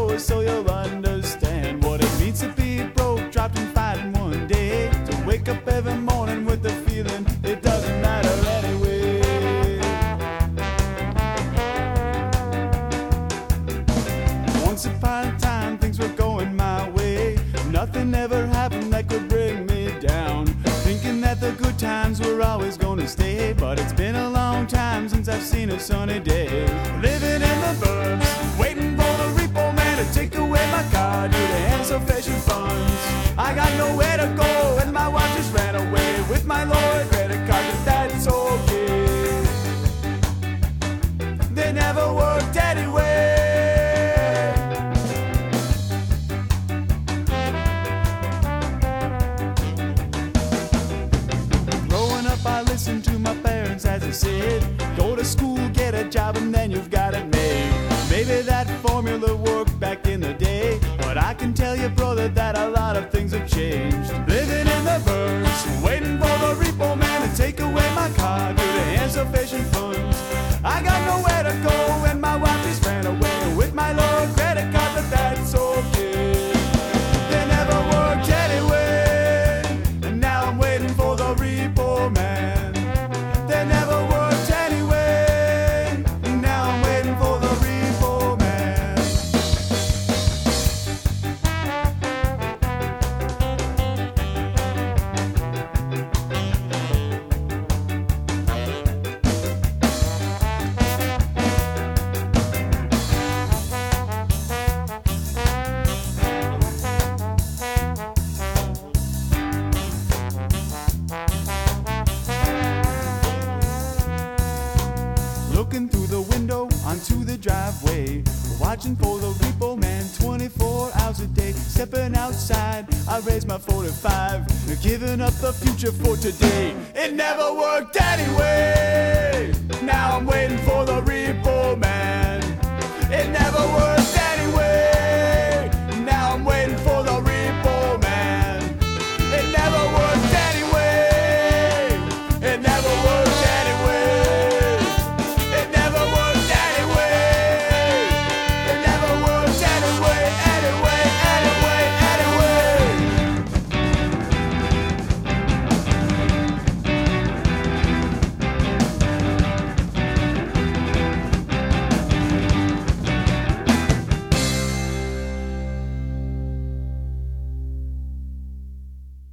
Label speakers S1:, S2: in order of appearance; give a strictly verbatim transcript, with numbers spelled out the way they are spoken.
S1: show us so you'll understand what it means to be broke, dropped and fighting one day. To wake up every morning with the feeling it doesn't matter anyway. Once upon a time things were going my way. Nothing ever happened that could bring me down, thinking that the good times were always gonna stay. But it's been a long time since I've seen a sunny day. Living in the burbs, waiting for the repo man to take away my car due to insufficient funds. I got nowhere to go and my watch just ran away with my lower credit card, but that's okay. They never worked anyway. I listened to my parents as they said, go to school, get a job, and then you've got it made. Maybe that formula worked back in the day, but I can tell you, brother, that a lot of things have changed. Living in the burbs, waiting for the repo man to take away my car due to insufficient funds. I got nowhere to go and my wife just ran away with my low credit card, but that's okay. They never worked anyway, and now I'm waiting for the repo man. They never worked anyway, and now I'm waiting for the repo man. Looking through the window onto the driveway, watching for the repo man twenty-four hours a day. Stepping outside, I raise my forty-five, giving up the future for today. It never worked anyway. Now I'm waiting for the repo man. It never worked.